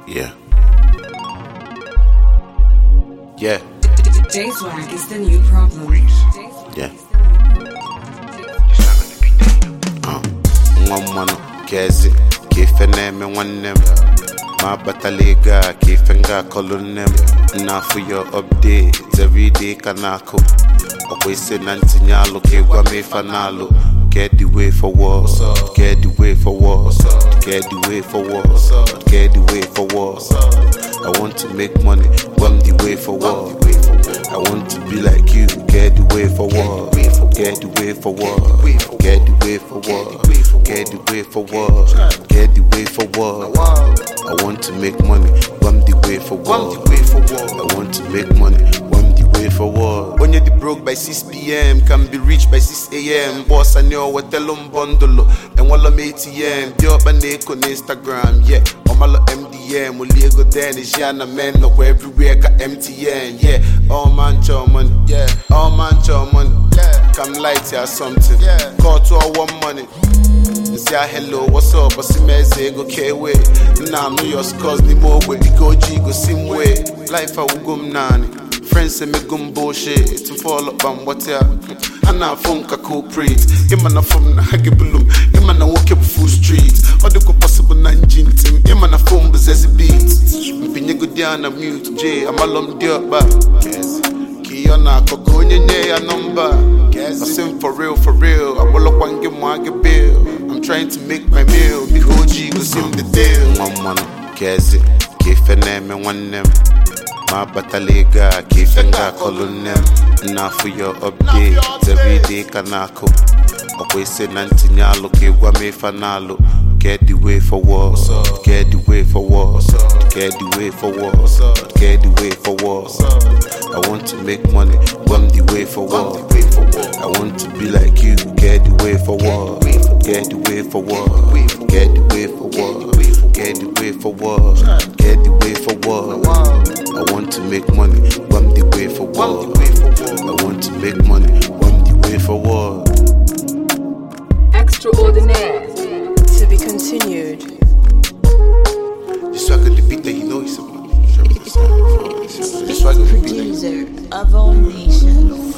Yeah. Yeah. J-Swag is the new problem. Yeah. Mwana kezi kifeneme nwannem ma bataliga kifenga kolonem na for your updates every day kanako okwese nantinyalo ke gwa me fanalo get the way for war, get the way for war, get the way for war, get the way for war. I want to make money, I'm the way for war. I want to be like you, get the way for war, get the way for war, get the way for war, get the way for war, get the way for war. I want to make money, I'm the way for war. I want to make money, I'm the way for war. When you're broke by 6 p.m, can be reached by 6 a.m. Boss, I know what tell them bundle. And while I'm ATM, be up and on Instagram, yeah. On my MDM, will you go down? It's Yana man, look everywhere, got MTN, yeah. All man, chow money, yeah. All man, chow money, yeah. Come light, yeah, something, yeah. Call to all one money. Say hello, what's up? I see me say go K-way. Now I know your scores, ni more way. Go G, go same way. Life I will go nani. Friends say me gum bullshit. To fall up on what ya. And I funk a cooperate. Him and I from the haggy bloom. Him and I walk up full streets. All the possible 19 team. Him and I phone business beats. Mpinye go down a mute. J, I'm a lum dear back. Kiona koko nye a number. I sing for real. I will look one give my bill. I'm trying to make my meal. The OG go sim the deal. Mwana kezi kifeneme nwannem ma bataliga kifenga kolonem na for your updates every day kanako okwese nantinyalo ke gwa me fanalo get the way for war, get the way for war, get the way for war, get the way for war. I want to make money, I'm the way for war. I want to be like you, get the way for war, get the way for war, get the way for war, get the way for war, get the way for war. I want to make money, I'm the way for war. I want to make money, I'm the way for war. Extraordinaire. To be continued. Just so I could beat that, you know, he's a Producer of all nations.